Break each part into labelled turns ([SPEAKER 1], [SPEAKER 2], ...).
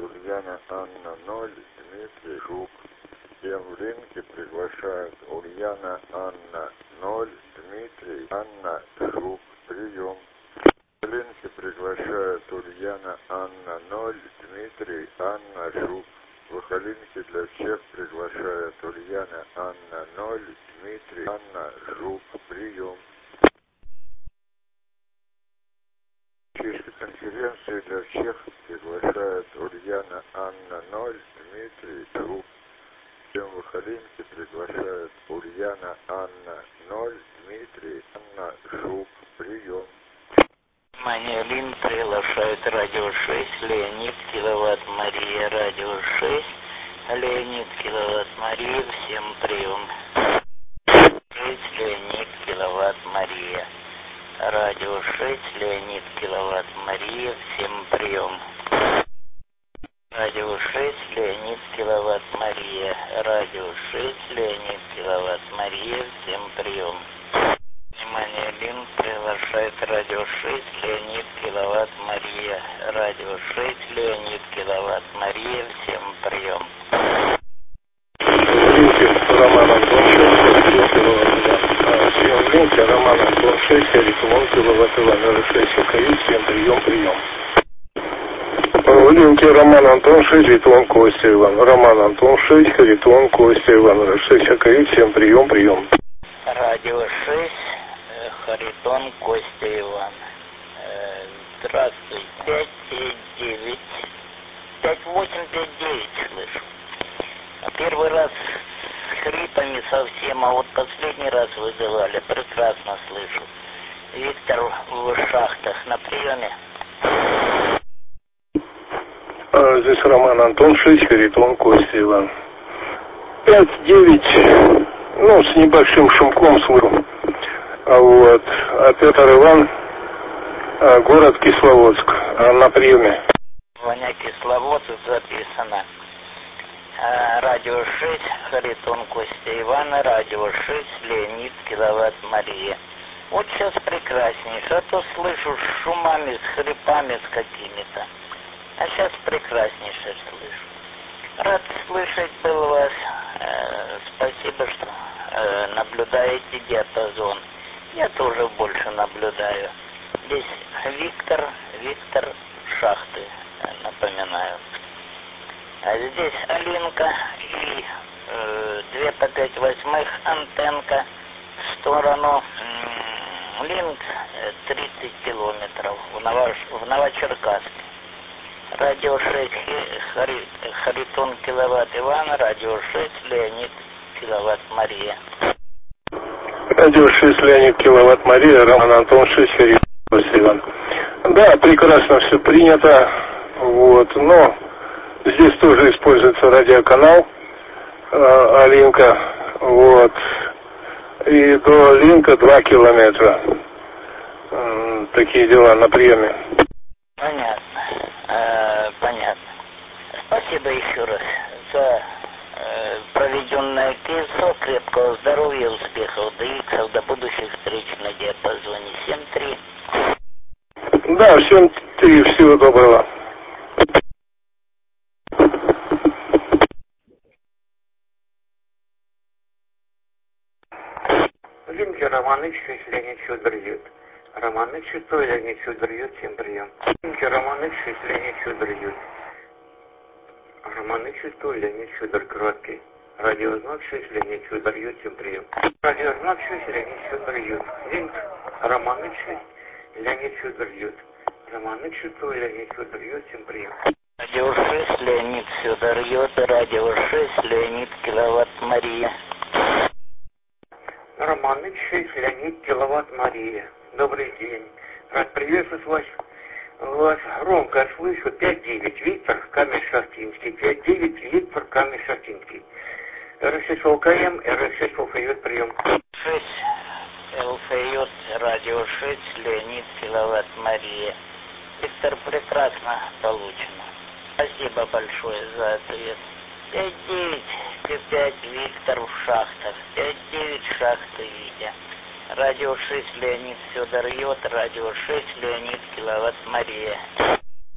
[SPEAKER 1] Ульяна Анна 0, Дмитрий Жук. Всем в линке приглашают Ульяна Анна 0, Дмитрий Анна Жук. Прием. В линке приглашают Ульяна Анна 0, Дмитрий Анна Жук. В Ахалинке для всех приглашают Ульяна Анна 0, Дмитрий Анна Жук. Прием. Конференции для всех приглашают Ульяна Анна 0, Дмитрий Жук. Всем в Ахалинке приглашают Ульяна Анна 0, Дмитрий Анна Жук. Прием.
[SPEAKER 2] Внимание, Лин приглашает радио 6, Леонид, киловатт Мария, радио 6, Леонид, киловатт Мария, всем прием. 6, Леонид, киловатт Мария, радио 6, Леонид, киловатт Мария, всем прием. Радио 6, Леонид, киловатт Мария, радио 6, Леонид, киловатт Мария, всем прием. Внимание, Лин приглашает радио 6, Леонид, киловатт Мария, радио 6, Леонид, киловатт Мария, всем прием.
[SPEAKER 3] Роман Антон 6, всем в линке, Роман Антон 6, Харитон, киловатт Иван, 6, УКИ, всем прием. В линке Роман Антон 6, Харитон, Костя Иван, Роман Антон 6, Харитон, Костя Иван, 6, УКИ, всем прием.
[SPEAKER 2] Радио 6, Харитон, Костя Иван. Здравствуй, 5-9, 5-8-5-9 слышу. Первый раз с хрипами совсем, а вот последний раз вызывали, прекрасно слышу. Виктор в шахтах на приеме.
[SPEAKER 3] Здесь Роман Антон 6, Харитон, Костя Иван. 5-9, с небольшим шумком слышу. Вот. А Петр Иван, город Кисловодск, на приеме.
[SPEAKER 2] Ваня Кисловодск записано. Радио 6, Харитон, Костя Иван, радио 6, Леонид, киловатт Мария. Вот сейчас прекраснейше, а то слышу с шумами, с хрипами, с какими-то. А сейчас прекраснейше слышу. Рад слышать был вас. Спасибо, что наблюдаете диапазон. Я тоже больше наблюдаю. Здесь Виктор шахты, напоминаю. А здесь Алинка и 2 по 5/8 антенка в сторону Линк 30 километров в Новочеркасске. Радио 6 Харитон, киловатт Иван, радио 6 Леонид, киловатт Мария.
[SPEAKER 3] Радио 6 Леонид, киловатт Мария, Роман Антон 6, Харитон, Костя Иван. Да, прекрасно все принято, вот, но здесь тоже используется радиоканал Алинка, вот, и до Линка 2 километра. Такие дела на приеме.
[SPEAKER 2] Понятно. Спасибо еще раз за проведенное КСО, крепкого здоровья, успехов, до иксов, до будущих встреч на диапазоне. 7-3.
[SPEAKER 3] Да, всем 3, всего доброго.
[SPEAKER 4] Линке Роман Ильич, Леонид Федор Ют. Роман Ильич, Леонид Федор Ют, всем прием. Линке Роман Ильич, Леонид Федор Ют. Роман Ильич, Леонид Федор Краткий. Радио знак 6, Леонид Федор Ют, всем прием. Радио знак 6, Леонид Федор Ют. Линк Роман Ильич, Леонид Федор Ют. Роман Ильич, Леонид Федор Ют, всем прием.
[SPEAKER 2] Радио 6, Леонид Федор Ют, радио 6, Леонид, киловатт Мария.
[SPEAKER 4] Роман Ильич, Леонид, киловатт Мария. Добрый день. Рад приветствовать вас. Вас громко слышу. 5-9, Виктор, Камень-Шахтинский. 5-9, Виктор, Камень-Шахтинский. РСС ЛКМ, РСС ЛФЮ, прием.
[SPEAKER 2] 6, ЛФЮ, радио 6, Леонид, киловатт Мария. Виктор, прекрасно получено. Спасибо большое за ответ. 5-9, 5 Виктор в шахтах. 5-9, шахты Витя. Радио 6, Леонид Федор Ют, радио 6, Леонид, киловатт Мария.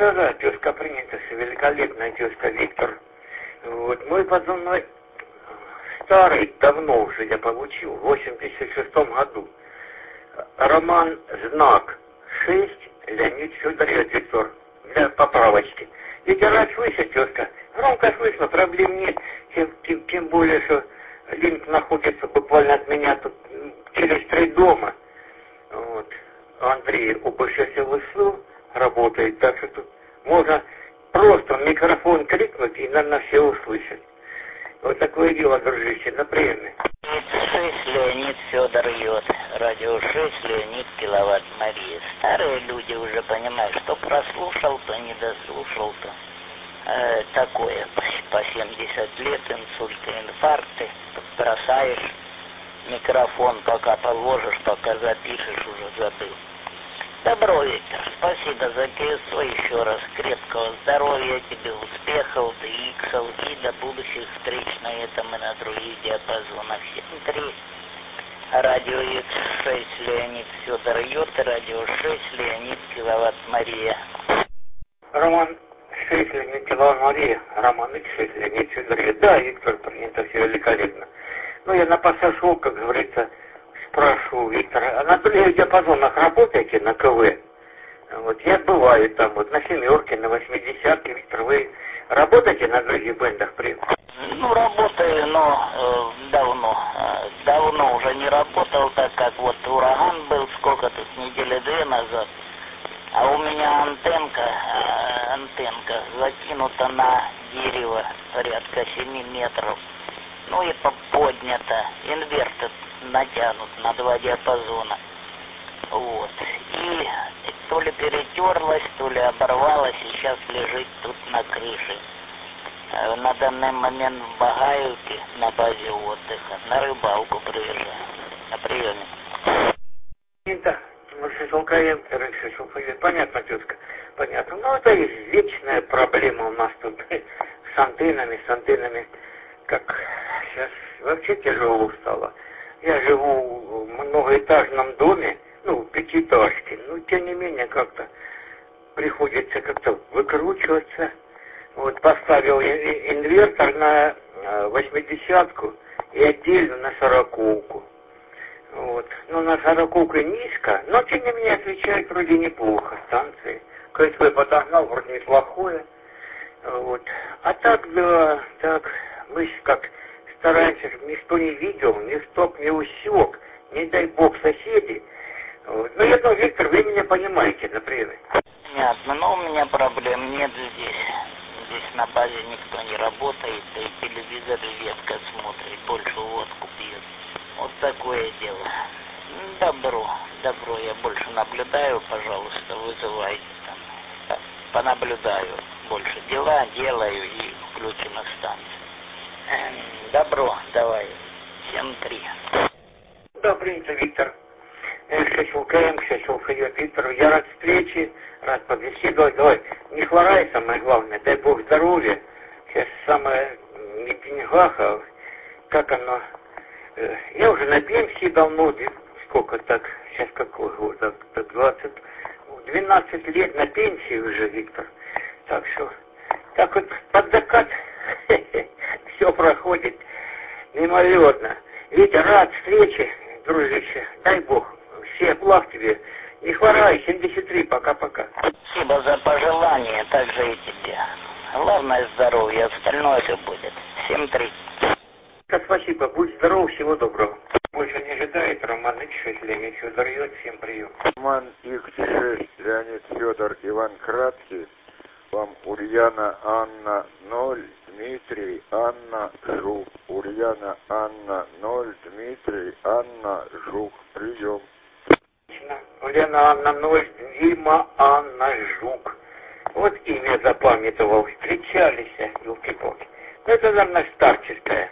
[SPEAKER 4] Да, тезка принята, великолепная тезка Виктор. Вот, мой позывной старый, давно уже я получил, в 86 году. Роман Знак 6, Леонид Федорович Виктор. Для поправочки. Ведь раз слышать, тезка, громко слышно, проблем нет, тем более, что линк находится буквально от меня тут через 3 дома. Вот. Андрей УПШ-СЛСУ работает, так что тут можно просто в микрофон крикнуть и на все услышать. Вот такое дело, дружище, на приеме.
[SPEAKER 2] 6 Леонид Федор Йод, радио 6 Леонид Киловатт Мария. Старые люди уже понимают, что прослушал, то не дослушал, то такое, по 70 лет, инсульты, инфаркты, бросаешь микрофон, пока положишь, пока запишешь, уже забыл. Добро, Виктор, спасибо за пьесу, еще раз крепкого здоровья тебе, успехов, иксов и до будущих встреч на этом и на других диапазонах. 7-3, радио X6 Леонид Федор Йод, радио 6 Леонид Киловатт Мария.
[SPEAKER 4] Роман 6 Леонид Киловатт Мария, Роман X6 Леонид Федор Йод. Да, Виктор, принято, все великолепно. Ну, я на посошел, как говорится, спрашиваю Виктора, а на других диапазонах работаете на КВ? Вот я бываю там, вот на семерке, на 80-ке, Виктор, вы работаете на других бендах?
[SPEAKER 2] Ну, работаю, но давно уже не работал, так как вот ураган был, сколько тут, недели 2 назад, а у меня антенка закинута на дерево порядка 7 метров. Ну и поднято, инвертор натянут на 2 диапазона. Вот. И то ли перетерлась, то ли оборвалась, и сейчас лежит тут на крыше. На данный момент в Багаевке, на базе отдыха, на рыбалку приезжаю. На приеме.
[SPEAKER 4] Понятно, тетка, понятно. Ну, это и вечная проблема у нас тут с антеннами. Как сейчас вообще тяжело стало. Я живу в многоэтажном доме, ну, 5-этажке, но тем не менее как-то приходится как-то выкручиваться. Вот поставил инвертор на 80-ку и отдельно на 40-ку. Вот. Ну, на 40-ку низко, но тем не менее отвечает вроде неплохо станции. КСВ подогнал, вроде неплохое. Вот. А так, да, так, мы как стараемся, чтобы никто не видел, ни стоп, ни усек, не дай бог соседи. Вот. Ну, я думаю, Виктор, вы меня понимаете, например.
[SPEAKER 2] Понятно, но у меня проблем нет здесь. Здесь на базе никто не работает, да и телевизор редко смотрит, больше водку пьет. Вот такое дело. Добро, я больше наблюдаю, пожалуйста, вызывайте там. Понаблюдаю больше дела, делаю и включено станцию. Добро, давай. 7-3.
[SPEAKER 4] Да, принято, Виктор. 6 ЛКМ, 6 ЛКМ, Виктор, я рад встрече, рад побеседовать. Давай, не хворай, самое главное, дай Бог здоровья. Сейчас самое не в деньгах, а как оно. Я уже на пенсии давно, сколько так, сейчас какой год, так 12 лет на пенсии уже, Виктор. Так что, так вот под закат все проходит мимолетно. Витя, рад встрече, дружище, дай Бог, всех благ тебе. Не хворай, 73, пока-пока.
[SPEAKER 2] Спасибо за пожелания, также и тебе. Главное здоровье, остальное это будет. 7-3.
[SPEAKER 4] Спасибо, будь здоров, всего доброго. Больше не ожидает Роман X6 Леонид Федор Йод, всем прием.
[SPEAKER 1] Роман X6 Леонид Федор Иван Краткий, вам Ульяна Анна 0, Дмитрий Анна Жук, Ульяна Анна 0, Дмитрий Анна Жук, прием.
[SPEAKER 4] Ульяна Анна 0, Дима Анна Жук. Вот имя запамятовал, встречались, елки-палки. Ну, это, наверное, старческое.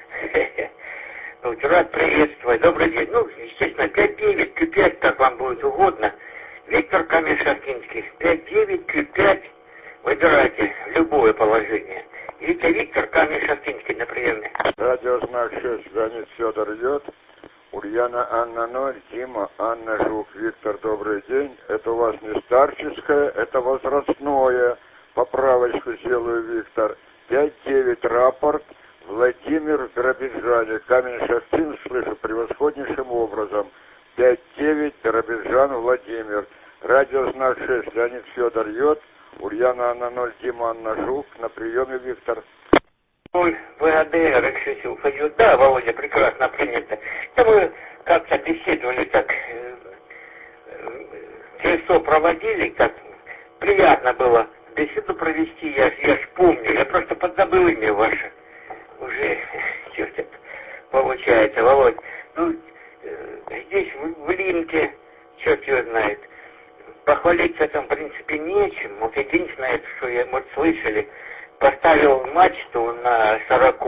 [SPEAKER 4] Вот, рад приветствовать. Добрый день. Ну, естественно, 5-9, Q5, как вам будет угодно. Виктор Камень-Шахтинский. 5-9, Q5. Выбирайте любое положение. Виктор Камень-Шахтинский на приеме.
[SPEAKER 1] Радиознак 6 Леонид Федор Йод, Ульяна Анна 0, Дима Анна Жук. Виктор, добрый день. Это у вас не старческое, это возрастное. Поправочку сделаю, Виктор. 5-9 рапорт. Владимир в Биробиджане. Камень-Шахтин слышу превосходнейшим образом. 5-9 Биробиджан Владимир. Радиознак 6 Леонид Федор Йод. Ульяна Анна 0, Дима Анна Жук. На приеме, Виктор.
[SPEAKER 4] Ой, ВАДР решил пойдет. Да, Володя, прекрасно принято. Да мы как-то беседовали, так ТСО проводили, так приятно было беседу провести, я ж помню, я просто подзабыл имя ваше. Уже, черт это получается, Володь. Ну, здесь в Линке, черт его знает, похвалиться там в принципе нечем. Вот единственное, что я, может, слышали, поставил мачту на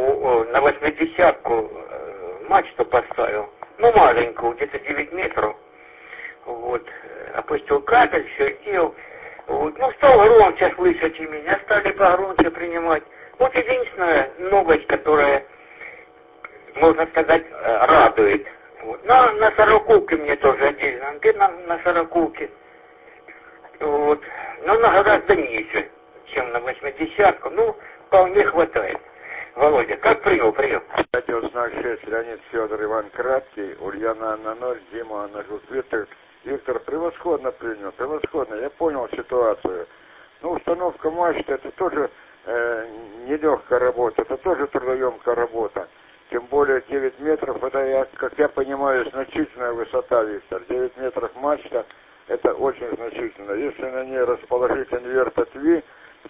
[SPEAKER 4] 80-ку, мачту поставил, ну маленькую, где-то 9 метров, вот, опустил кабель, все сделал, вот, ну стал громче слышать, и меня стали погромче принимать. Вот единственная новость, которая, можно сказать, радует. Вот. На 40-ке мне тоже отдельно антенна на 40-ке, вот, но она гораздо ниже, чем на 80-ку, ну, вполне хватает. Володя, как принял?
[SPEAKER 1] Радиознак 6, Леонид Федор, Иван Краткий, Ульяна Анна 0, Дима Анна Жук. Виктор, превосходно принял, превосходно, я понял ситуацию. Ну, установка мачты, это тоже нелегкая работа, это тоже трудоемкая работа. Тем более 9 метров, это, как я понимаю, значительная высота, Виктор. 9 метров мачта, это очень значительно. Если на ней расположить инвертор ТВИ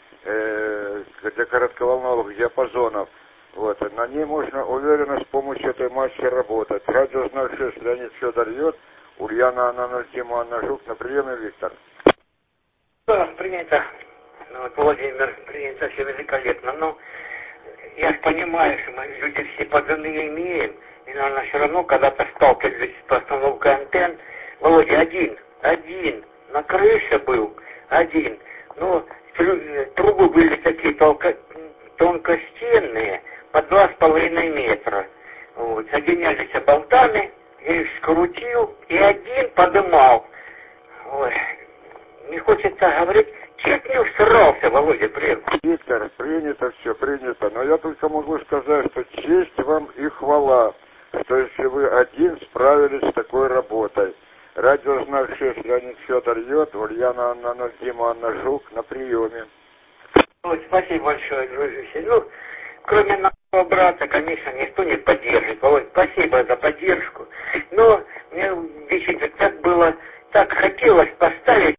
[SPEAKER 1] для коротковолновых диапазонов, вот, на ней можно уверенно с помощью этой мачты работать. Радиознак 6, Леонид Федор Йод, Ульяна Анна 0, Дима Анна Жук. На приеме, Виктор.
[SPEAKER 4] Да, принято. Ну, вот, Владимир, принято, все великолепно. Но я же понимаю, что мы люди все позывные имеем, и, наверное, все равно когда-то сталкивались с постановкой антенн. Володя, один, на крыше был, один. Но трубы были такие тонкостенные, по 2,5 метра. Вот, соединялись болтами, я их скрутил, и один подымал. Ой, не хочется говорить, чуть не усрался, Володя, привет.
[SPEAKER 1] Виктор, принято все, принято. Но я только могу сказать, что честь вам и хвала, что если вы один справились с такой работой. Радиознак 6, Леонид Федор Йод, Ульяна Анна 0, Дима Анна Жук. На приеме.
[SPEAKER 4] Вот, спасибо большое, дружище. Ну, кроме нашего брата, конечно, никто не поддержит. Володь, спасибо за поддержку. Но мне действительно так было, так хотелось поставить,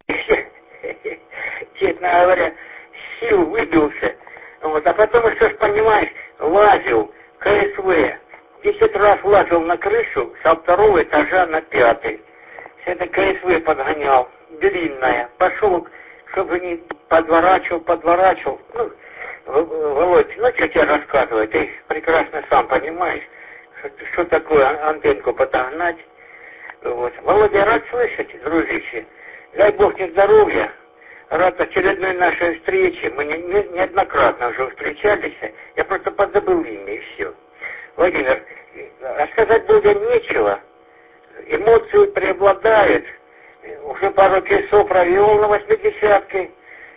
[SPEAKER 4] честно говоря, сил выбился. Вот, а потом, что ж понимаешь, лазил, КСВ, 10 раз лазил на крышу со 2-го этажа на 5-й. Это КСВ подгонял, длинная. Пошел, чтобы не подворачивал. Ну, Володь, ну что тебе рассказывать? Ты прекрасно сам понимаешь, что такое антенку подогнать. Вот. Володя, рад слышать, дружище. Дай Бог тебе здоровья. Рад очередной нашей встрече. Мы неоднократно уже встречались. Я просто подзабыл имя, и все. Владимир, рассказать более нечего. Эмоции преобладают. Уже пару часов провел на 80-ке.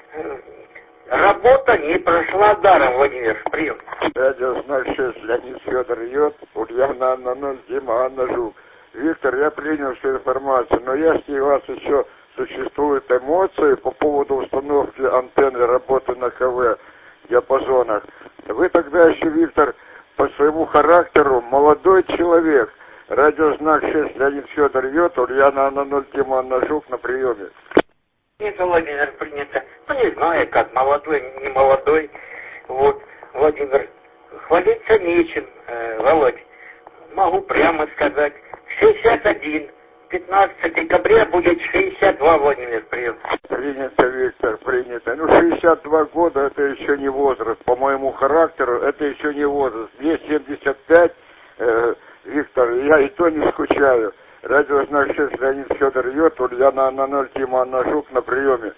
[SPEAKER 4] Работа не прошла даром, Владимир. Прием.
[SPEAKER 1] Радиознак 6, Леонид Федор Йод, Ульяна Анна 0, Дима Анна Жук. Виктор, я принял всю информацию, но если у вас еще существуют эмоции по поводу установки антенны, работы на КВ диапазонах, вы тогда еще, Виктор, по своему характеру молодой человек. Радиознак 6, Леонид Федор Йод, Ульяна Анна 0, Дима Анна Жук. На приеме.
[SPEAKER 4] Нет, Владимир, принято. Ну, не знаю, как, молодой, не молодой. Вот, Владимир, хвалиться нечем, Володь. Могу прямо сказать. 61. 15 декабря будет 62, Владимир, прием.
[SPEAKER 1] Принято, Виктор, принято. Ну, 62 года это еще не возраст. По моему характеру это еще не возраст. Мне 75, Виктор, я и то не скучаю. Радиознак 6, Леонид Федор Йод, Ульяна Анна 0, Дима Анна Жук. На приеме.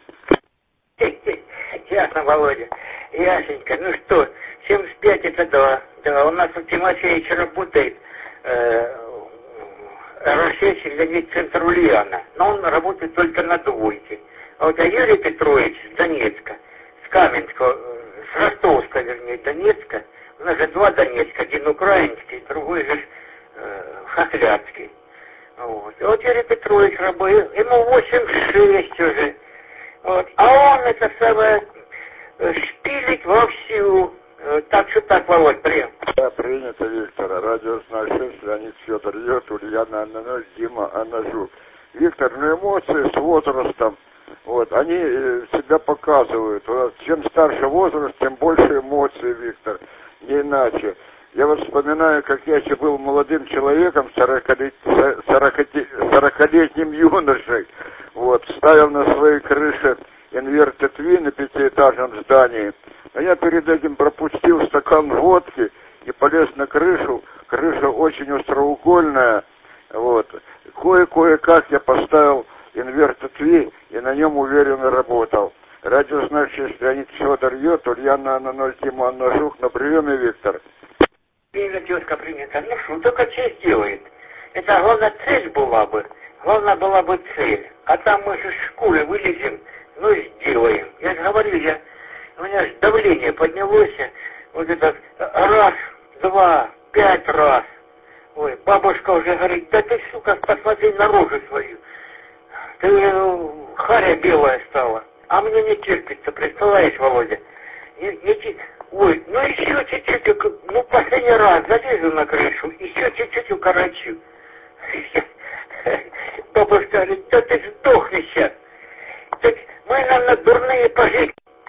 [SPEAKER 4] Ясно, Володя. Ясненько. Ну что, 75 это да. Да, у нас у Тимофеевича работает Петрович Леонид центр Ульяна, но он работает только на двойке. А вот Юрий Петрович с Донецка, с Каменского, с Ростовска, вернее, Донецка, у нас же два Донецка, один украинский, другой же хохлядский. Вот Юрий Петрович работает, ему 86 уже. Вот. А он это самое шпилит вовсю. Так что так, Володь, прием.
[SPEAKER 1] Да, принято, Виктор. Радио 06, Леонид Федор Йод, Ульяна Анна 0, Дима Анна Жук. Виктор, ну эмоции с возрастом, вот, они себя показывают. Чем старше возраст, тем больше эмоций, Виктор. Не иначе. Я вот вспоминаю, как я еще был молодым человеком, 40-летним юношей, вот, ставил на своей крыше инвертед Ви на 5-этажном здании. А я перед этим пропустил стакан водки и полез на крышу. Крыша очень остроугольная, вот. Кое-как я поставил инвертед Ви и на нем уверенно работал. Радио, значит, Леонид Федор Йод, Ульяна Анна 0, Дима Анна Жук, на приеме, Виктор.
[SPEAKER 4] Привет, тезка, принято. Ну что, только честь делает. Это главная цель была бы. Главная была бы цель. А там мы же в школе вылезем, ну и сделаем. Я же говорю, у меня же давление поднялось. Вот это раз, два, 5 раз. Ой, бабушка уже говорит, да ты, сука, посмотри на рожу свою. Ты харя белая стала. А мне не терпится, представляешь, Володя? Ой, ну еще чуть-чуть, ну последний раз залезу на крышу, еще чуть-чуть укорочу. Бабушка говорит, да ты сдохни сейчас. Так мы, наверное, дурные пожить.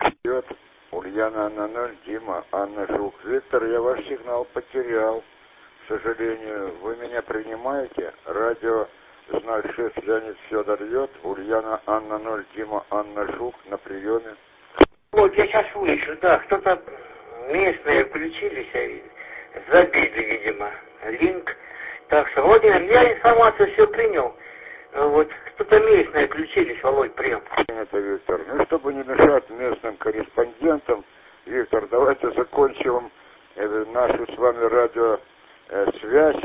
[SPEAKER 1] Ульяна Анна 0, Дима Анна Жук. Виктор, я ваш сигнал потерял, к сожалению. Вы меня принимаете? Радио 06, Леонид Федор Йод, Ульяна Анна 0, Дима Анна Жук, на приеме.
[SPEAKER 4] Вот, я сейчас слышу, да, кто-то местные включились, и забили, видимо, линк. Так что, Владимир, я информацию все принял. Вот, кто-то местные включились, Володь, прием.
[SPEAKER 1] Это, Виктор. Ну, чтобы не мешать местным корреспондентам, Виктор, давайте закончим нашу с вами радиосвязь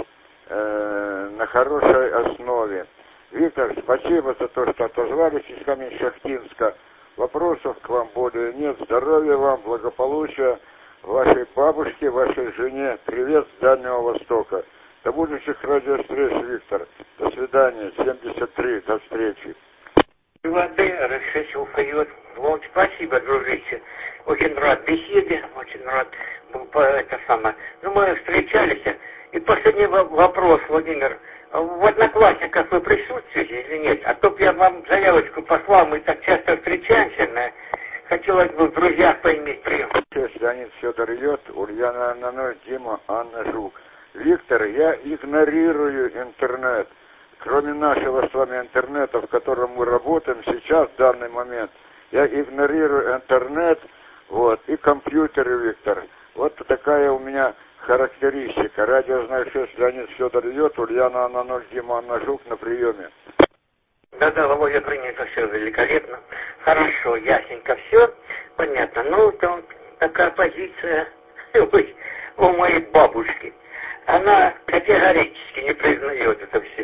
[SPEAKER 1] на хорошей основе. Виктор, спасибо за то, что отозвались из Камень-Шахтинска. Вопросов к вам более нет. Здоровья вам, благополучия, вашей бабушке, вашей жене. Привет с Дальнего Востока. До будущих радиовстреч, Виктор. До свидания. 73. До встречи.
[SPEAKER 4] Воды расширил вперед. Вот, спасибо, дружище. Очень рад беседе, очень рад был по это самое. Ну, мы встречались. И последний вопрос, Владимир. В Одноклассниках вы присутствуете или нет? А то б я вам заявочку послал, мы так часто встречаемся, хотелось бы в друзьях поиметь прием.
[SPEAKER 1] Леонид Федор Йод, Ульяна Анна 0, Дима Анна Жук. Виктор, я игнорирую интернет. Кроме нашего с вами интернета, в котором мы работаем сейчас, в данный момент, я игнорирую интернет, вот, и компьютеры, Виктор. Вот такая у меня характеристика. Радио, знаешь, Леонид Федор Йод, Ульяна Анна 0, Дима Анна Жук, на приеме.
[SPEAKER 4] Да, Володя, принято, все великолепно. Хорошо, ясненько, все понятно. Ну, там такая позиция у моей бабушки. Она категорически не признает это все.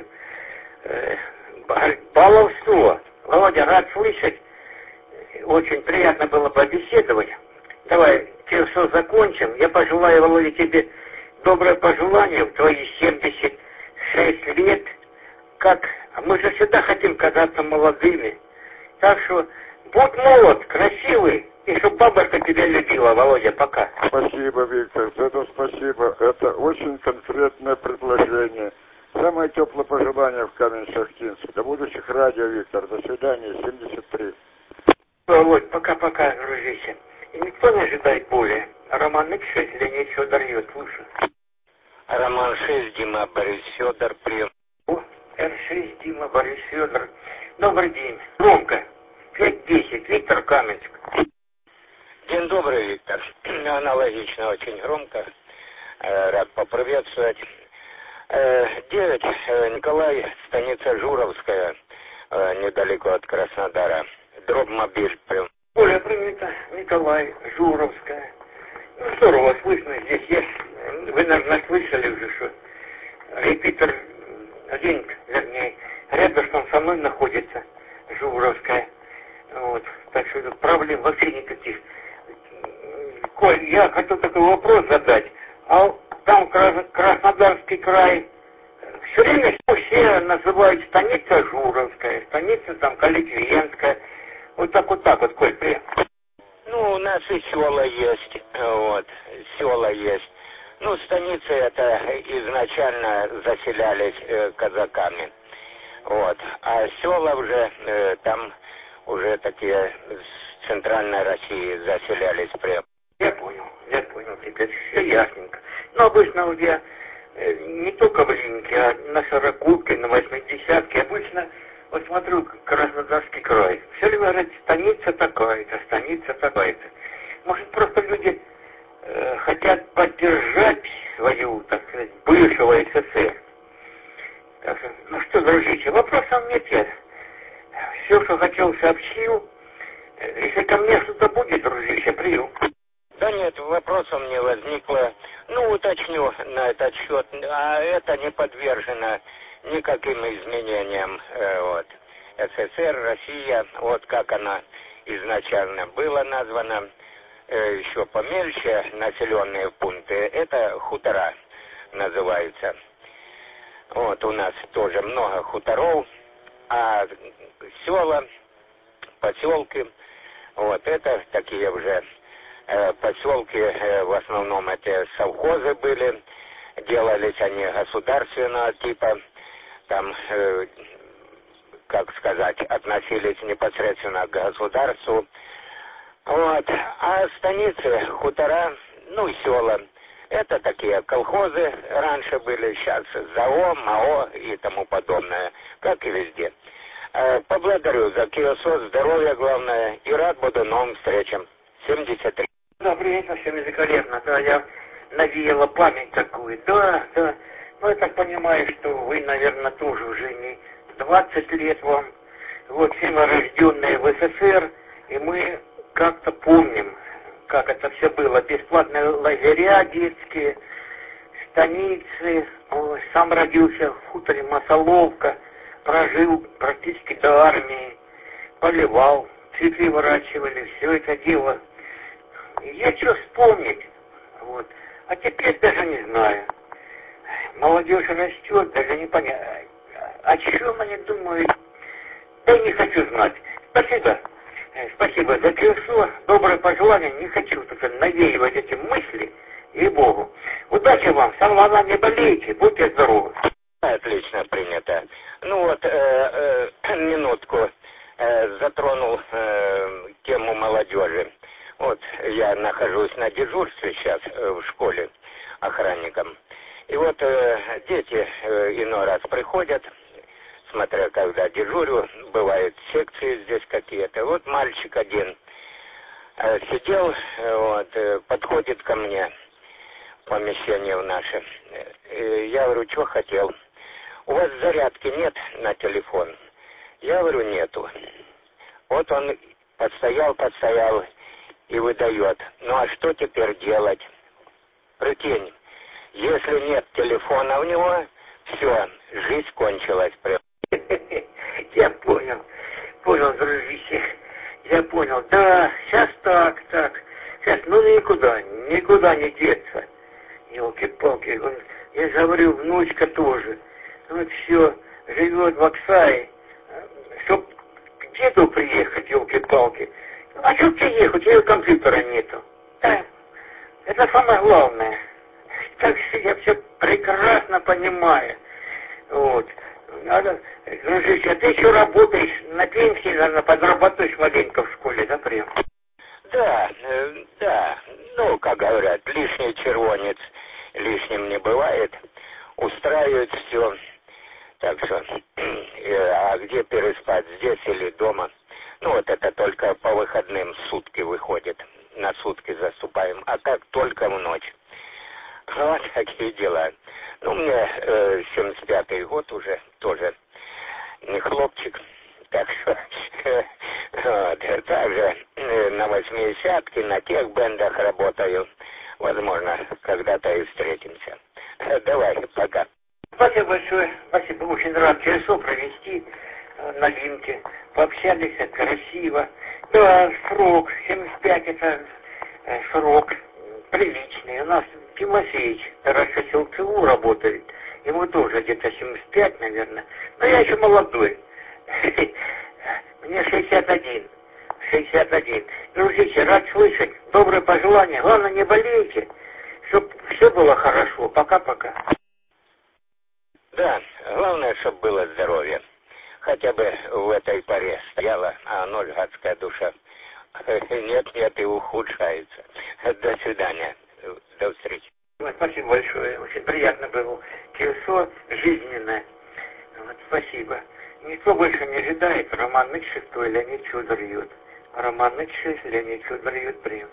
[SPEAKER 4] Баловство. Володя, рад слышать. Очень приятно было побеседовать. Давай, все закончим. Я пожелаю, Володя, тебе доброе пожелание в твои 76 лет. Как мы же всегда хотим казаться молодыми. Так что будь молод, красивый, и чтобы бабушка тебя любила, Володя, пока.
[SPEAKER 1] Спасибо, Виктор, это спасибо. Это очень конкретное предложение. Самое теплое пожелание в Камень-Шахтинск. До будущих радио, Виктор. До свидания, 73.
[SPEAKER 4] Володь, пока-пока, дружище. И никто не ожидает более. Роман Х6, Леонид Федор Йод, слушай.
[SPEAKER 2] Роман 6, Дима Борис Федор, прием.
[SPEAKER 4] Р6, Дима Борис Федор. Добрый день. Громко. 5-10, Виктор Каменск.
[SPEAKER 2] День добрый, Виктор. Аналогично, очень громко. Рад поприветствовать. 9, Николай, станица Журовская, недалеко от Краснодара. Дробмобиль.
[SPEAKER 4] Оля, принято. Николай, Журовская. Ну, здорово слышно здесь. Вы, наверное, слышали уже, что репетитор, один, вернее, задать. А там Краснодарский край, все время все называют станица Журовская, станица там Калитвенская. Вот так, Коль, привет.
[SPEAKER 5] Ну, у нас и села есть, вот, села есть. Ну, станицы это изначально заселялись казаками, вот. А села уже, там уже такие с центральной России заселялись прям.
[SPEAKER 4] Я понял, теперь все ясненько. Но обычно вот я не только в Линке, а на Сорокубке, на 80-ке, обычно вот смотрю Краснодарский край. Все время говорят, станица такая-то. Может, просто люди хотят поддержать свою, так сказать, бывшего СССР. Так что, ну что, дружище, вопросов нет, я все, что хотел, сообщил. Если ко мне что-то будет, дружище, прием.
[SPEAKER 5] Да нет, вопросов не возникло. Ну, уточню на этот счет, а это не подвержено никаким изменениям. Вот. СССР, Россия, вот как она изначально была названа, еще помельче населенные пункты, это хутора называются. Вот у нас тоже много хуторов, а села, поселки, вот это такие уже поселки, в основном это совхозы были, делались они государственного типа, там, как сказать, относились непосредственно к государству. Вот. А станицы, хутора, ну, села, это такие колхозы раньше были, сейчас ЗАО, МАО и тому подобное, как и везде. Поблагодарю за Киосо, здоровья главное, и рад буду новым встречам. 73.
[SPEAKER 4] Да, приятно, все великолепно. Да, я навеяла память такую. Да. Ну, я так понимаю, что вы, наверное, тоже уже не 20 лет вам. Вот, все мы рожденные в СССР, и мы как-то помним, как это все было. Бесплатные лагеря детские, станицы. Ой, сам родился в хуторе Масоловка, прожил практически до армии, поливал, цветы выращивали, все это дело. Есть что вспомнить. Вот. А теперь даже не знаю. Молодежь растет, даже не понятно. О чем они думают? Да не хочу знать. Спасибо за Киосо. Доброе пожелание. Не хочу только навеивать эти мысли. Ей-богу. Удачи вам. Самое главное, не болейте. Будьте здоровы.
[SPEAKER 5] Отлично принято. Ну вот, минутку затронул тему молодежи. Вот я нахожусь на дежурстве сейчас в школе охранником. И вот дети иной раз приходят, смотря когда дежурю, бывают секции здесь какие-то. Вот мальчик один сидел, вот, подходит ко мне в помещение в наше. Я говорю, что хотел? У вас зарядки нет на телефон? Я говорю, нету. Вот он подстоял и выдает. Ну а что теперь делать? Прикинь, если нет телефона у него, все, жизнь кончилась.
[SPEAKER 4] Я понял, дружище. Я понял. Да, сейчас так. Сейчас, ну никуда не деться. Елки-палки. Я же говорю, внучка тоже. Вот все, живет в Оксае. Чтоб к деду приехать, елки-палки. А что тебе ехать? У нее компьютера нету. Да. Это самое главное. Так что я все прекрасно понимаю. Вот. Надо, дружище, а ты еще работаешь на пенсии, наверное, подрабатываешь маленько в школе, да, прям?
[SPEAKER 5] Да. Ну, как говорят, лишний червонец лишним не бывает. Устраивает все. Так что, а где переспать, здесь или дома? Ну, вот это только по выходным сутки выходит. На сутки заступаем, а так только в ночь. Вот такие дела. Ну, мне 75-й год уже, тоже не хлопчик. Так что, вот, также на 80-ке, на тех бендах работаю. Возможно, когда-то и встретимся. Давай, пока.
[SPEAKER 4] Спасибо большое. Спасибо. Очень рад Киосо провести на Линке. Пообщались, красиво. Да, срок. 75 это срок. приличный. У нас Тимофеич, Тарасов ЛЦУ работает. Ему тоже где-то 75, наверное. Но я еще молодой. Мне 61. 61. Дружище, рад слышать. Добрые пожелания. Главное, не болейте. Чтоб все было хорошо. Пока-пока.
[SPEAKER 5] Да, главное, чтобы было здоровье. Хотя бы в этой паре стояла, а ноль гадская душа. Нет, и ухудшается. До свидания. До встречи.
[SPEAKER 4] Спасибо большое. Очень приятно было. Колесо жизненное. Вот, спасибо. Никто больше не ожидает. Роман Ныч 6, Леонид Чудор Ют. Роман Ныч 6, Леонид Чудор Ют, прием.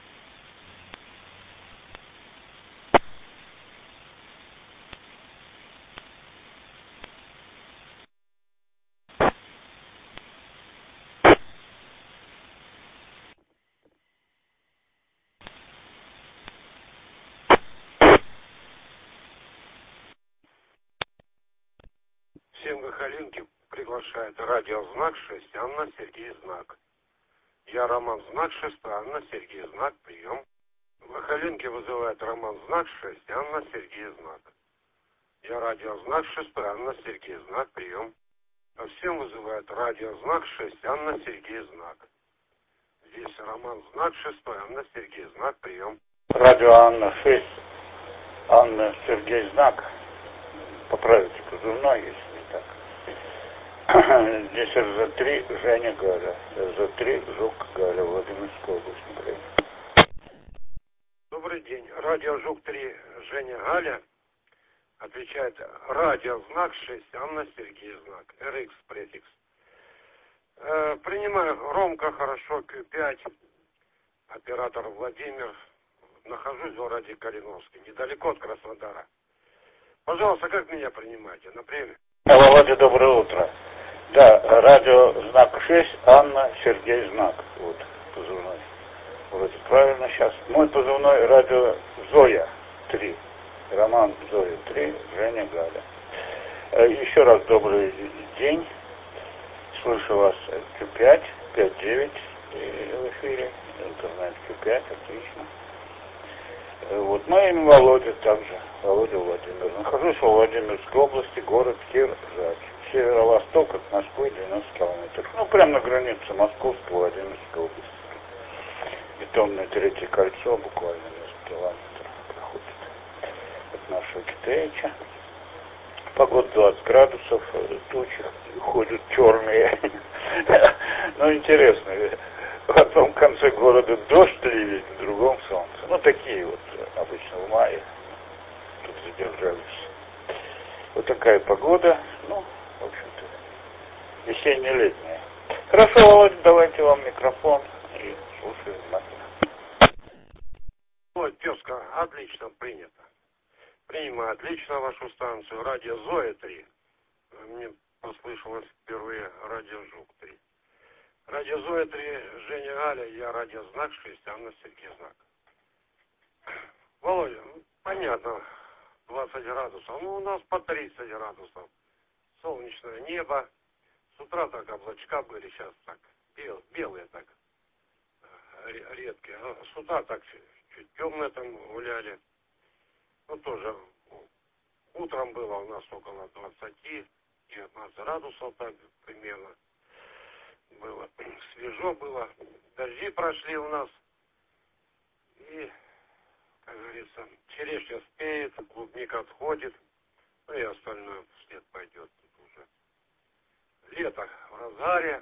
[SPEAKER 6] Всем Гахалинки приглашает радио Знак 6, Анна, Сергей, Знак. Я Роман, Знак 6, Анна, Сергей, Знак, прием. Гахалинки вызывает Роман, Знак 6, Анна, Сергей, Знак. Я радио Знак 6, Анна, Сергей, Знак, прием. А всем вызывает радио Знак 6, Анна, Сергей, Знак. Здесь Роман, Знак 6, Анна, Сергей, Знак, прием.
[SPEAKER 7] Радио Анна 6, Анна, Сергей, Знак. Поправите позывной, если не так. Здесь РЗ-3, Женя, Галя. РЗ-3, Жук, Галя, Владимирская область, Украина.
[SPEAKER 6] Добрый день. Радио Жук-3, Женя, Галя. Отвечает радио Знак 6, Анна, Сергей, Знак. РХ, префикс. Принимаю громко, хорошо, Q5. Оператор Владимир. Нахожусь в городе Калиновске, недалеко от Краснодара. Пожалуйста, как меня принимаете? На время?
[SPEAKER 7] Володя, доброе утро. Да, радио Знак 6, Анна, Сергей, Знак. Вот, позывной. Вроде правильно сейчас. Мой позывной радио Зоя 3. Роман Зоя 3, Женя, Галя. Еще раз добрый день. Слышу вас Q5, 5-9 в эфире. Интернет Q5, отлично. Вот, мое имя Володя также, Володя Владимир. Нахожусь в Владимирской области, город Киржач. Северо-восток от Москвы 90 километров. Ну, прямо на границе Московской, Владимирской области. Бетонное третье кольцо, буквально несколько километров проходит от нашего Китаича. Погода 20 градусов, тучи ходят черные. Ну, интересно. В одном конце города дождь ливень, в другом солнце. Ну, такие вот обычно в мае тут задержались. Вот такая погода. Ну, в общем-то, весенне-летняя. Хорошо, Володя, давайте вам микрофон и слушаем внимательно.
[SPEAKER 6] Ой, тезка, отлично принято. Принимаю отлично вашу станцию. Радио Зоя 3. Мне послышалось впервые радио Жук 3. Радио Зоя 3, Женя, Галя, я радио Знак 6, Анна, Сергей, Знак. Володя, понятно, 20 градусов. Ну, у нас по 30 градусов. Солнечное небо. С утра так облачка были, сейчас так, белые так, редкие. А с утра так чуть темные там гуляли. Ну, тоже утром было у нас около 20-19 градусов так примерно. Было свежо было, дожди прошли у нас, и, как говорится, черешня спеет, клубника отходит, ну и остальное вслед пойдет тут уже. Лето в разгаре,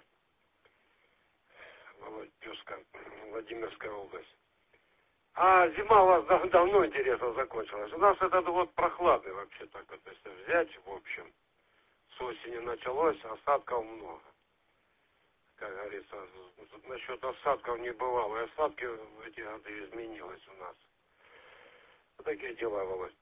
[SPEAKER 6] Володька, Владимирская область. А зима у вас давно, интересно, закончилась. У нас этот год прохладный вообще, так вот, если взять, в общем, с осени началось, осадков много. Как говорится, насчет осадков не бывало. И осадки в эти годы изменилось у нас. Вот такие дела, Володь.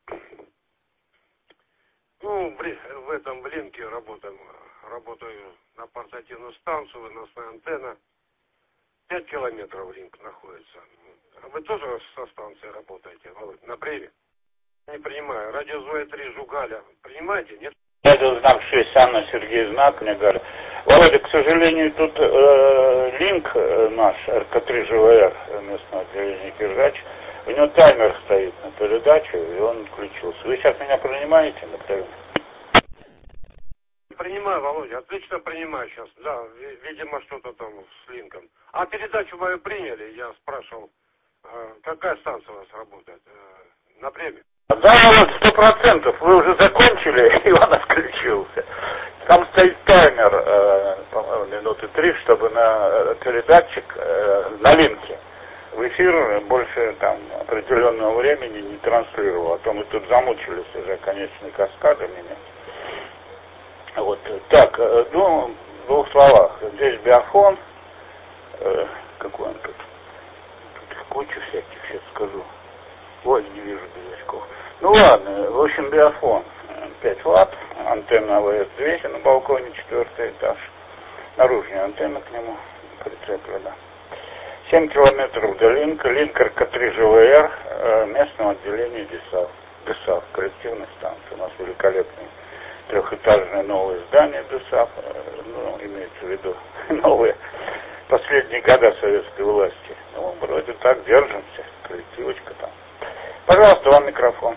[SPEAKER 6] Ну, в этом Блинке работаю на портативную станцию, выносная антенна. 5 километров Линк находится. А вы тоже со станции работаете, Володь, на Бреве? Не принимаю. Радио Зоя 3, Жугаля. Принимаете, нет?
[SPEAKER 7] Радио Знак 6, Анна, Сергей, Знак, мне Галя. Володя, к сожалению, тут Линк наш, РК3 ЖВР, местное отделение Киржач, У него таймер стоит на передачу, и он включился. Вы сейчас меня принимаете, например?
[SPEAKER 6] Принимаю, Володя, отлично принимаю сейчас. Да, видимо, что-то там с линком. А передачу мою приняли, я спрашивал, какая станция у вас работает? На премии?
[SPEAKER 7] Да, вот 100%. Вы уже закончили, и он отключился. Там стоит таймер, по-моему, минуты 3, чтобы на передатчик на линке в эфир больше там определенного времени не транслировал. А то мы тут замучились уже конечные каскады менять. Вот, так, ну, в 2 словах. Здесь биофон. Какой он тут? Тут куча всяких, сейчас скажу. Ой, не вижу без очков. Ну ладно, в общем, биофон 5 ватт, антенна АВС-200 на балконе, 4-й этаж. Наружная антенна к нему прицеплена. 7 километров до линка, линк РК-3 ЖВР местного отделения ДСАФ, коллективной станции. У нас великолепный трехэтажное новое здание ДСАФ, ну, имеется в виду новые, последние года советской власти. Ну, вроде так держимся, коллективочка там. Пожалуйста, вам микрофон.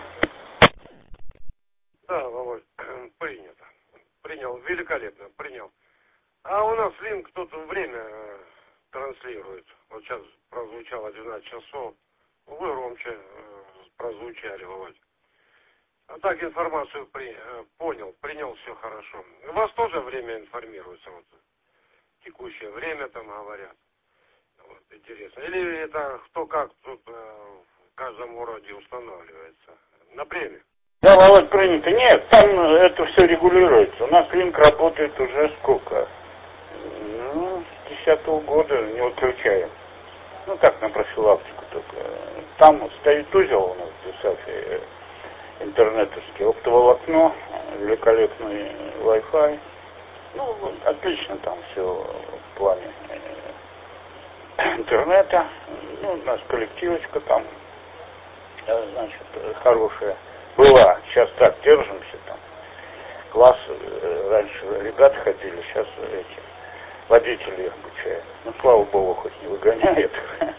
[SPEAKER 6] Да, Володь, принято. Принял, великолепно, принял. А у нас линк тут время транслирует. Вот сейчас прозвучало 12 часов. Вы громче прозвучали, Володь. А так информацию понял, принял, все хорошо. У вас тоже время информируется, вот текущее время там говорят. Вот, интересно. Или это кто как тут в каждом городе устанавливается? На премии?
[SPEAKER 7] Да, Володь, принято. Нет, там это все регулируется. У нас линк работает уже сколько? Ну, с 10-го года не выключаем. Ну, так, на профилактику только. Там стоит узел у нас в ДСАФе, интернетовский, оптоволокно, великолепный Wi-Fi. Ну, отлично там все в плане интернета. Ну, у нас коллективочка там, значит, хорошая была. Сейчас так, держимся там. Класс, раньше ребята ходили, сейчас эти водители обучают. Ну, слава богу, хоть не выгоняет.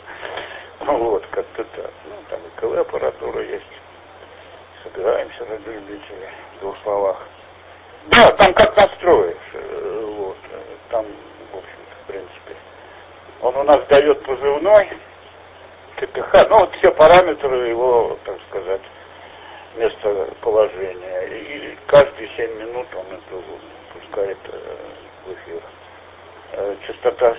[SPEAKER 7] Вот, как-то так. Ну, там и КВ-аппаратура есть. Собираемся ради любителей, в 2 словах. Да, там как настроишь. Вот, там, в общем-то, в принципе. Он у нас дает позывной КТХ, ну, вот все параметры его, так сказать, местоположения. И каждые 7 минут он это пускает в эфир. Частота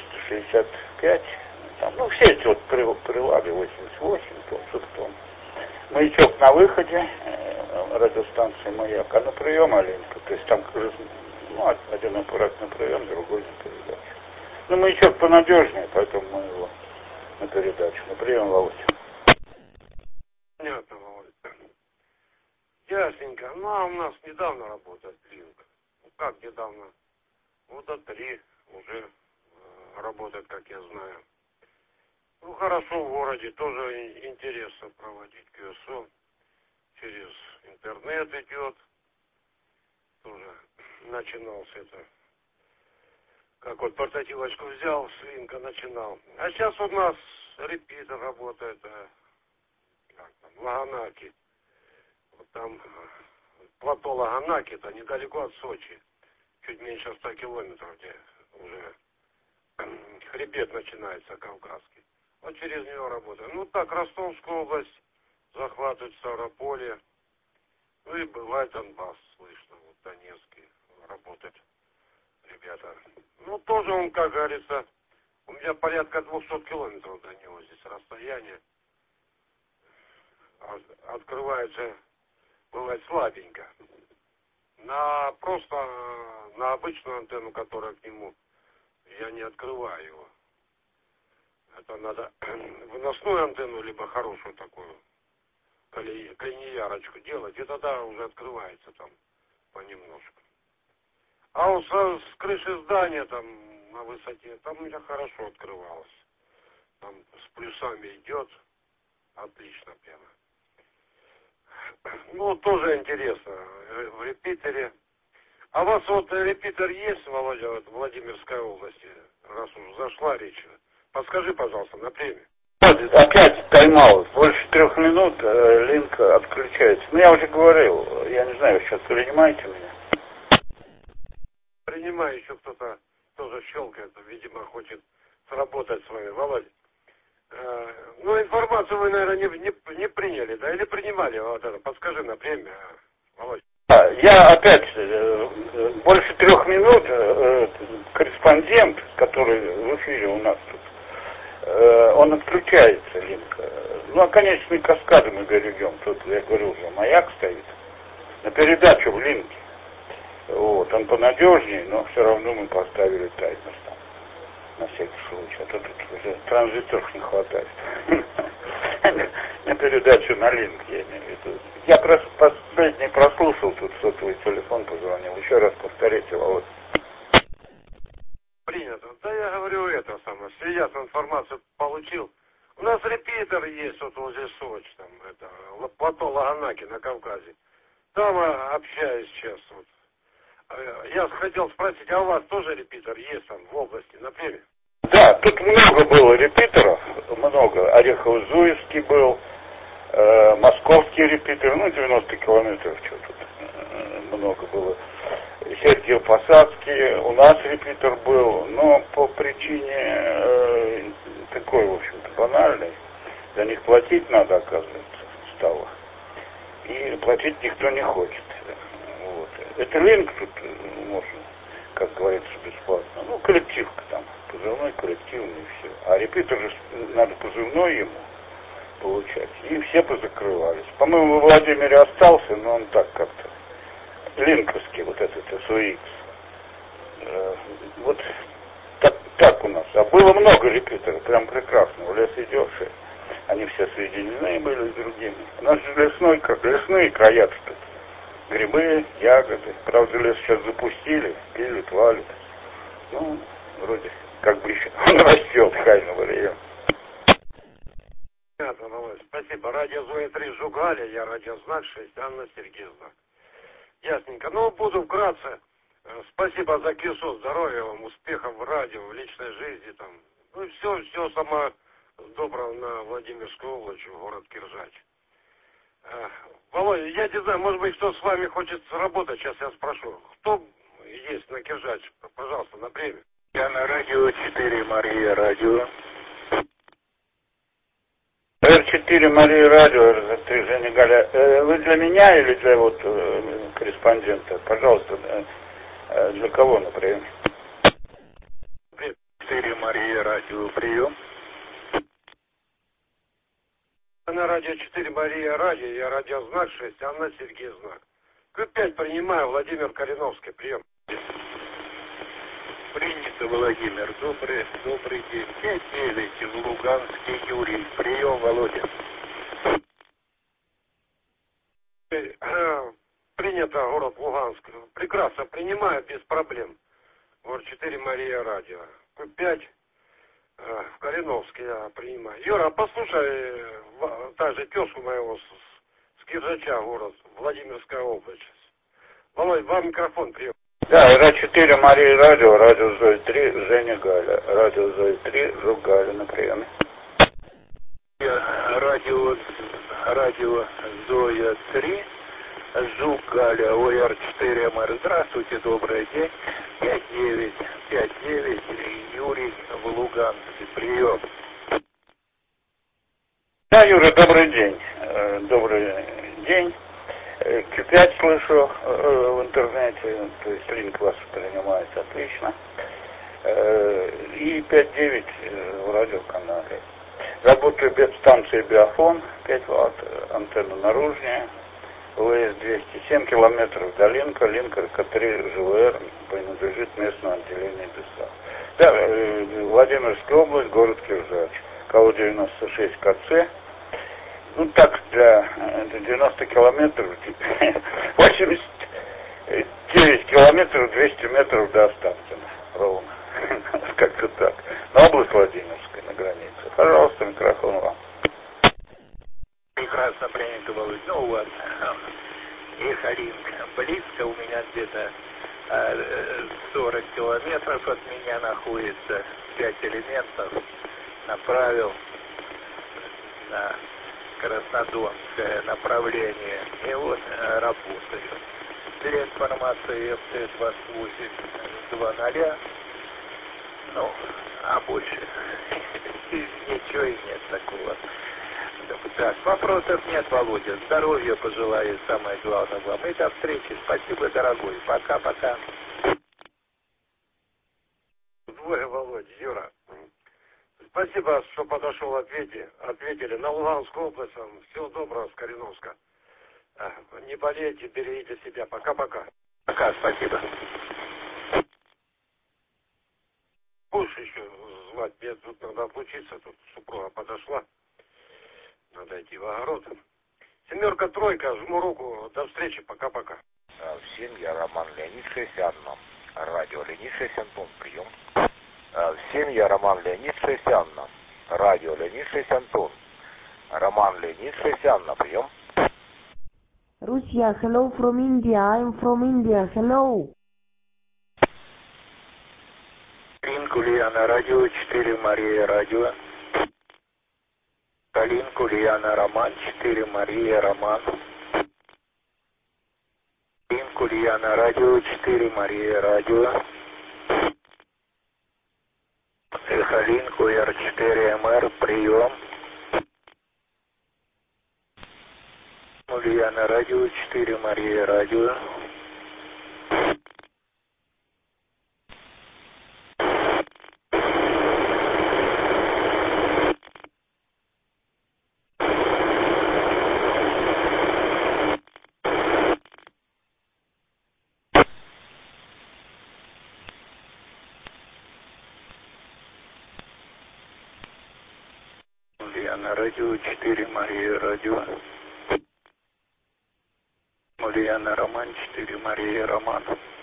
[SPEAKER 7] 465, там, ну, все эти вот прилады 88, тон. Маячок на выходе, радиостанция «Маяк», а на прием Оленька, то есть там, ну, один аппарат на прием, другой на передачу. Ну, маячок понадежнее, поэтому мы его на передачу, на прием, Володь.
[SPEAKER 6] Понятно, Володь. Ясненько. Ну, а у нас недавно работает линк. Ну, как недавно? Года 3 уже работает, как я знаю. Ну, хорошо, в городе тоже интересно проводить КСО. Через интернет идет. Тоже начинался это. Как вот портативочку взял, с линка начинал. А сейчас у нас репитер работает. Как там, Лаганаки. Вот там плато Лаганаки, это недалеко от Сочи. Чуть меньше 100 километров, где уже хребет начинается, Кавказский. Вот через него работаю. Ну так, Ростовскую область захватывают, Ставрополье. Ну и бывает Донбасс, слышно, вот Донецкий работает ребята. Ну тоже он, как говорится, у меня порядка 200 километров до него здесь расстояние. Открывается, бывает слабенько. Просто на обычную антенну, которая к нему, я не открываю его. Это надо выносную антенну, либо хорошую такую, клиньярочку делать, и тогда уже открывается там понемножку. А вот с крыши здания там на высоте, там у меня хорошо открывалось. Там с плюсами идет, отлично прямо. Ну, тоже интересно, в репитере. А у вас вот репитер есть, Володя, в Владимирской области, раз уж зашла речь? Подскажи, пожалуйста, на премию.
[SPEAKER 7] Вот, опять поймал. Больше 3 минут линк отключается. Ну, я уже говорил, я не знаю, сейчас принимаете меня?
[SPEAKER 6] Принимаю, еще кто-то тоже щелкает, видимо, хочет сработать с вами. Володя, ну, информацию вы, наверное, не приняли, да? Или принимали? Вот это, подскажи на время, Володя.
[SPEAKER 7] Я опять, больше 3 минут корреспондент, который в эфире у нас тут, он отключается, линк. Ну, а конечные каскады мы берегем. Тут, я говорю, уже маяк стоит на передачу в линке. Вот, он понадежнее, но все равно мы поставили таймер там, на всякий случай. А то тут уже транзисторов не хватает. На передачу на линк, я имею в виду. Я последний прослушал, тут сотовый телефон позвонил. Еще раз повторите, Володь.
[SPEAKER 6] Принято. Да я говорю это самое. Все ясно, информацию получил. У нас репитер есть вот возле Сочи, там, это, плато Лаганаки на Кавказе. Там общаюсь сейчас вот. Я хотел спросить, а у вас тоже репитер есть там в области, на Перми?
[SPEAKER 7] Да, тут много было репитеров, много. Орехово-Зуевский был, московский репитер, ну 90 километров, что тут много было. Сергиев-Посадский, у нас репитер был, но по причине такой, в общем-то, банальной. За них платить надо, оказывается, стало. И платить никто не хочет. Вот. Это линк тут можно, как говорится, бесплатно. Ну, коллективка там, позывной, коллективный и все. А репитер же надо позывной ему получать. И все позакрывались. По-моему, в Владимире остался, но он так как-то. Линковский, вот этот SOX. Вот так у нас. А было много репитеров, прям прекрасно. В лес идешь, они все соединены были с другими. У нас же лесные края тут. Грибы, ягоды. Правда, лес сейчас запустили, пилят, валят. Ну, вроде как бы еще он растет, хайного района.
[SPEAKER 6] Понятно, Володь. Спасибо. Радио Зоя 3 Жугаля, я радиознак 6, Анна Сергеевна. Ясненько. Ну, буду вкратце. Спасибо за кису, здоровья вам, успехов в радио, в личной жизни там. Ну и все самое доброго на Владимирскую область, в город Киржач. Володя, я не знаю, может быть, кто с вами хочет работать, сейчас я спрошу. Кто есть на Киржач? Пожалуйста, на премию.
[SPEAKER 7] Я на радио 4 Мария радио. Р4 Мария радио, Р3 Женя Галя. Вы для меня или для вот корреспондента? Пожалуйста, для кого, например? 4 Мария радио, прием.
[SPEAKER 6] На радио 4 Мария радио, я радиознак 6, Анна Сергеевна. Q5 принимаю, Владимир Калиновский, прием.
[SPEAKER 7] Принято, Владимир. Добрый день. 5-9 в Луганске, Юрий. Прием, Володя.
[SPEAKER 6] Принято, город Луганск. Прекрасно, принимаю, без проблем. Город 4 Мария радио. Q5 в Калиновске я принимаю. Юра, послушай, также тезку моего с Киржача, город Владимирская область. Володь, вам микрофон прием.
[SPEAKER 7] Да, Р4 Мария радио, радио Зоя 3, Женя Галя. Радио Зоя 3, Жугаля на приеме. Радио Зоя 3, Жугаля, ОР4 МР. Здравствуйте, добрый день. 5-9, Юрий в Луганске. Прием. Да, Юра, добрый день. Добрый день. Q5 слышу в интернете, то есть линк вас принимает отлично. И 5.9 в радиоканале. Работаю без станции Биофон, 5 Вт, антенна наружная, ВС-200, 7 километров до линка, линк РК-3 ЖВР, принадлежит местному отделению ДСА. Да, Владимирская область, город Киржач, КО-96 КЦ. Ну так, для 90 километров, 89 километров, 200 метров до Останкина, ровно. Как-то так. На область Владимирская, на границе. Пожалуйста, микрофон вам.
[SPEAKER 8] Прекрасно принято, Володь. Ну, у вас Эхолинк близко, у меня где-то 40 километров от меня находится, 5 элементов направил. на Краснодонское направление. И вот работаю. Для информации ФТ-28-00. Ну, а больше ничего и нет такого. Так, вопросов нет, Володя. Здоровья пожелаю, самое главное вам. И до встречи. Спасибо, дорогой. Пока-пока.
[SPEAKER 6] Двое, Володя, Юра. Спасибо, что подошел, ответили. На Луганскую область вам. Всего доброго с Кореновска. Не болейте, берегите себя. Пока-пока.
[SPEAKER 8] Пока, спасибо.
[SPEAKER 6] Будешь еще звать? Мне тут надо отлучиться. Тут супруга подошла. Надо идти в огород. 7-3, жму руку. До встречи. Пока-пока.
[SPEAKER 9] Всем я Роман Леонид Шестянна. Радио Леонид Шестянтон. Прием. Всем я Роман Леонид Шестянна. Радио Леонид Шестянтон. Роман Леонид Шестянна. Прием.
[SPEAKER 10] Russia, hello from India. I'm from India. Hello.
[SPEAKER 8] Калинку Ульяна, радио 4, Мария, радио. Калинку Ульяна, Роман 4, Мария, Роман. Калинку Ульяна, радио 4, Мария, радио. Сахалинку Р4, МР, прием. Ульяна, радио 4, Мария, радио. Ульяна, радио 4, Мария, радио. Ульяна, Роман 4, Мария, Роман.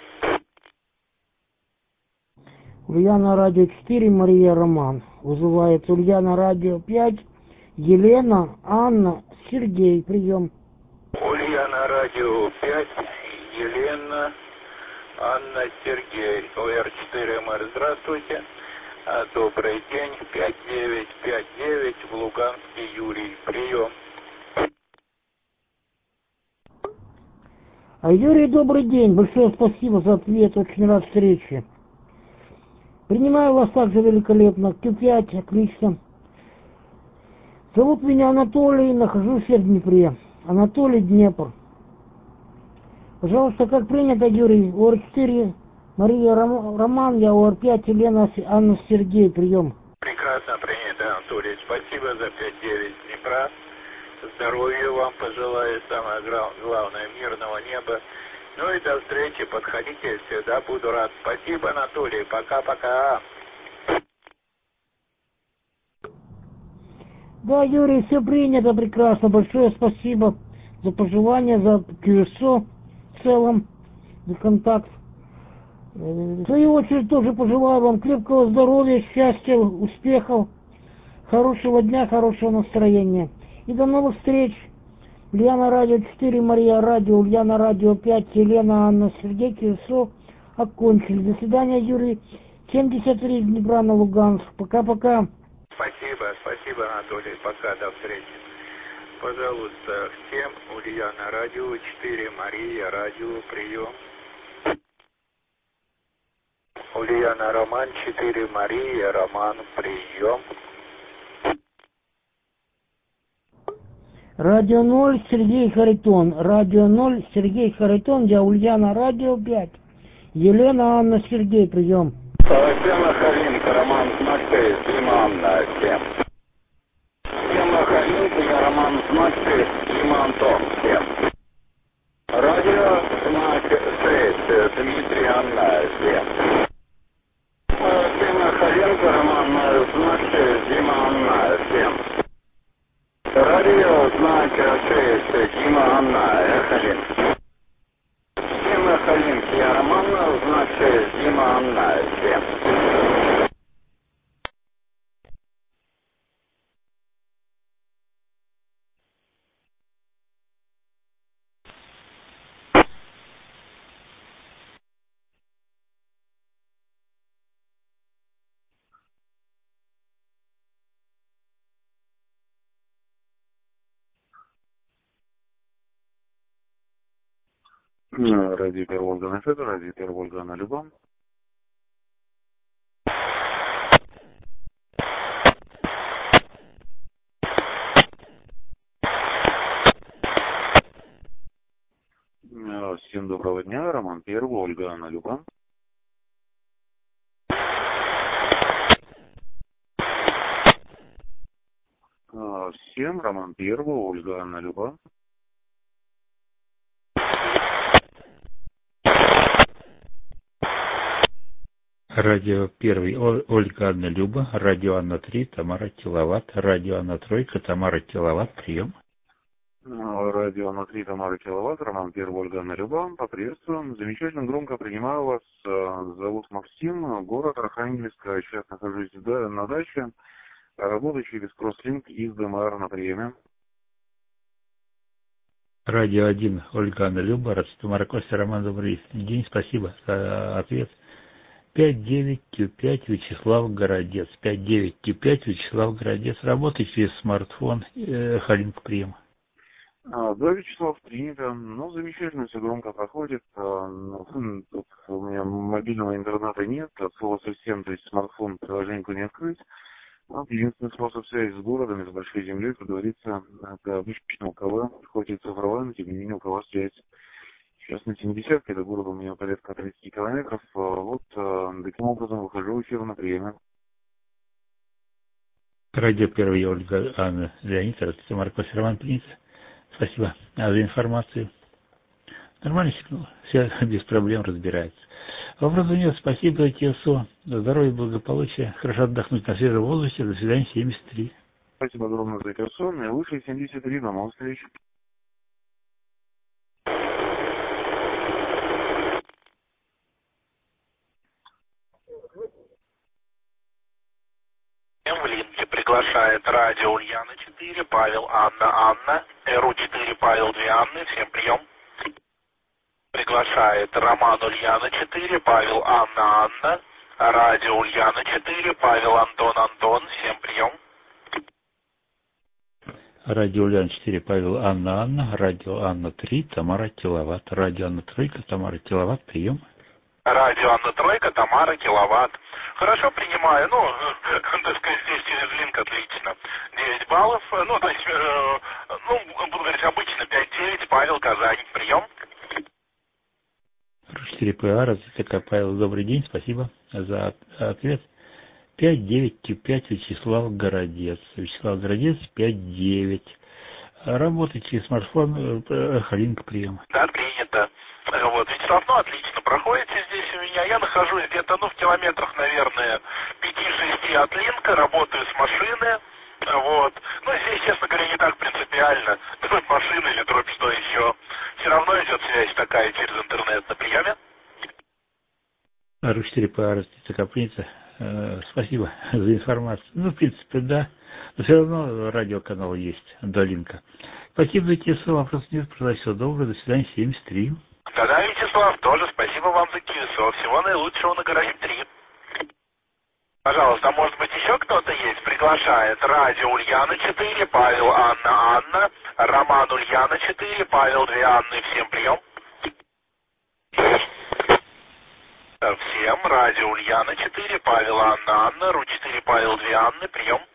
[SPEAKER 10] Ульяна, радио 4, Мария, Роман. Вызывает Ульяна, радио 5, Елена, Анна, Сергей. Прием.
[SPEAKER 8] Ульяна, радио 5, Елена, Анна, Сергей. ОР4, МР, здравствуйте. Добрый день. 5959 в Луганске, Юрий. Прием.
[SPEAKER 10] Юрий, добрый день. Большое спасибо за ответ. Очень рад встрече. Принимаю вас также великолепно. Q5, отлично. Зовут меня Анатолий, нахожусь я в Днепре. Анатолий, Днепр. Пожалуйста, как принято, Юрий, ОР4, Мария, Роман, я ОР5, Елена, Анна, Сергей, прием.
[SPEAKER 8] Прекрасно принято, Анатолий. Спасибо за 5-9 Днепра. Здоровья вам пожелаю, самое главное, мирного неба. Ну и до встречи, подходите, всегда буду рад. Спасибо, Анатолий, пока-пока.
[SPEAKER 10] Да, Юрий, все принято, прекрасно. Большое спасибо за пожелания, за QSO в целом, за контакт. В свою очередь тоже пожелаю вам крепкого здоровья, счастья, успехов, хорошего дня, хорошего настроения. И до новых встреч. Ульяна, радио 4, Мария, радио, Ульяна, радио 5, Елена, Анна, Сергей, QSO окончили. До свидания, Юрий. 73 Днепра на Луганск. Пока-пока.
[SPEAKER 8] Спасибо, Анатолий. Пока, до встречи. Пожалуйста, всем Ульяна, радио 4, Мария, радио, прием. Ульяна, Роман 4, Мария, Роман, прием.
[SPEAKER 10] Радио 0, Сергей Харитон. Радио 0, Сергей Харитон. Я Ульяна, радио 5. Елена, Анна, Сергей, прием.
[SPEAKER 3] Тема Халинка, Роман, знак 6, Дима, Анна, 7. Тема Халинка, я Роман, знак 6, Дима, Антон, 7. Радио, знак 6, Дмитрий, Анна, 7. Тема Халинка, Роман, знак 6, Дима, Анна, 7. Радио, знак 6, Дима, Анна, Халин. Тема Халинки, я Роман, знак 6, Дима, Анна, 7.
[SPEAKER 11] Радио Первый Волган Федор, радио Первый Волган Любан. Всем доброго дня, Роман Первый, Ольга Анна Любан. Всем Роман Первый, Ольга Анна Любан.
[SPEAKER 12] Радио Первый, Ольга Анна Люба, радио Анна 3, Тамара Киловатт, радио Анна Тройка, Тамара Киловатт, прием.
[SPEAKER 11] Радио Анна 3, Тамара Киловатт, Роман Первый, Ольга Анна Люба, поприветствуем. Замечательно громко принимаю вас. Зовут Максим, город Архангельск. Сейчас нахожусь на даче. Работаю через кросслинк из ДМР на приеме.
[SPEAKER 12] Радио 1, Ольга Анна Люба, Тамара Костя, Роман, добрый день, спасибо за ответ. 59Q5 Вячеслав Городец. 59Q5 Вячеслав Городец. Работает через смартфон. Халинг прием.
[SPEAKER 11] Да, Вячеслав, принято. Ну, замечательно, все громко проходит. Тут у меня мобильного интернета нет, от слова совсем, то есть смартфон, приложеньку не открыть. Вот единственный способ связи с городом, с большой землей, как говорится, это обычно УКВ, хоть и цифровая, но тем не менее УКВ связь. Сейчас на 70-ке, до города у меня порядка 30 километров. Вот таким образом выхожу в эфир на приеме.
[SPEAKER 12] Радио Первый, Ольга Анна Леонид, Тамара Костя, Роман, принято. Спасибо за информацию. Нормально сигнал, все без проблем разбирается. Вопрос у него, спасибо за ТСО, здоровья, благополучия, хорошо отдохнуть на свежем воздухе, до свидания, 73.
[SPEAKER 11] Спасибо огромное за ТСО, наилучшие 73, до новых встреч.
[SPEAKER 9] В линке приглашает радио Ульяна 4, Павел, Анна, РУ4, Павел, 2 Анны, всем прием. Приглашает Роман Ульяна 4, Павел, Анна, радио Ульяна 4, Павел, Антон, всем прием.
[SPEAKER 12] Радио Ульяна 4, Павел, Анна, радио Анна 3, Тамара Киловатт, радио Анна Тройка, Тамара Киловатт, прием.
[SPEAKER 9] Радио Анна Тройка, Тамара Киловатт. Хорошо, принимаю. Ну, так сказать, здесь через линк отлично. 9 баллов. Ну, то есть, буду говорить, обычно 5-9. Павел, Казань. Прием.
[SPEAKER 12] 4ПА, РТК Павел, добрый день, спасибо за ответ. 5-9Q5 Вячеслав Городец. Вячеслав Городец, 5-9. Работает через смартфон, Халинг прием.
[SPEAKER 9] Да, принято. Вот, Вячеслав, ну, отлично, проходите здесь у меня. Я нахожусь где-то, в километрах, наверное, 5-6 от линка, работаю с машины. Вот. Ну, здесь, честно говоря, не так принципиально, дробь машины или дробь что еще. Все равно идет связь такая через интернет на приеме.
[SPEAKER 12] РУ4ПА, РТК принято. Спасибо за информацию. Ну, в принципе, да. Но все равно радиоканал есть до линка. Спасибо за ТСО, вопрос нет, продать всего доброго, до свидания, 73.
[SPEAKER 9] Да, Вячеслав, тоже спасибо вам за КИСО. Всего наилучшего на Гаражи 3. Пожалуйста, может быть еще кто-то есть? Приглашает радио Ульяна 4, Павел, Анна, Роман Ульяна 4, Павел, 2 Анны, всем прием. Всем радио Ульяна 4, Павел, Анна, РУ4, Павел, 2 Анны, прием.